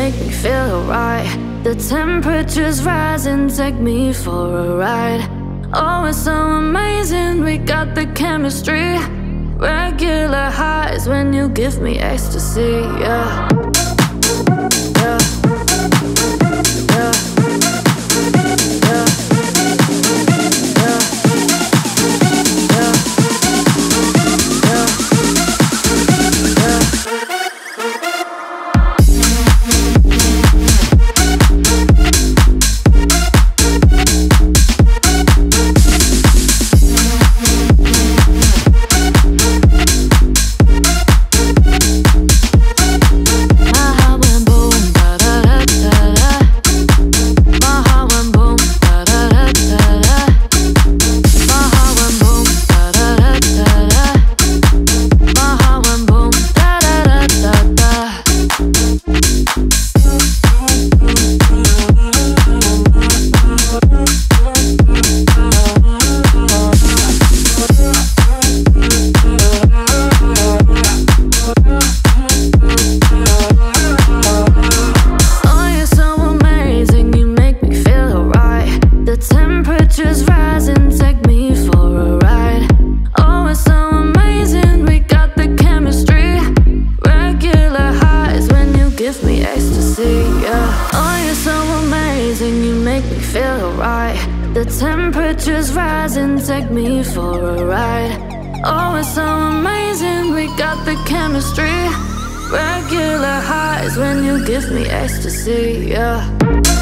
make me feel right. The temperature's rising, take me for a ride. Oh, it's so amazing, we got the chemistry. Regular highs when you give me ecstasy, yeah. Yeah. Yeah. Yeah. The temperature's rising, take me for a ride. Oh, it's so amazing, we got the chemistry. Regular highs when you give me ecstasy, yeah.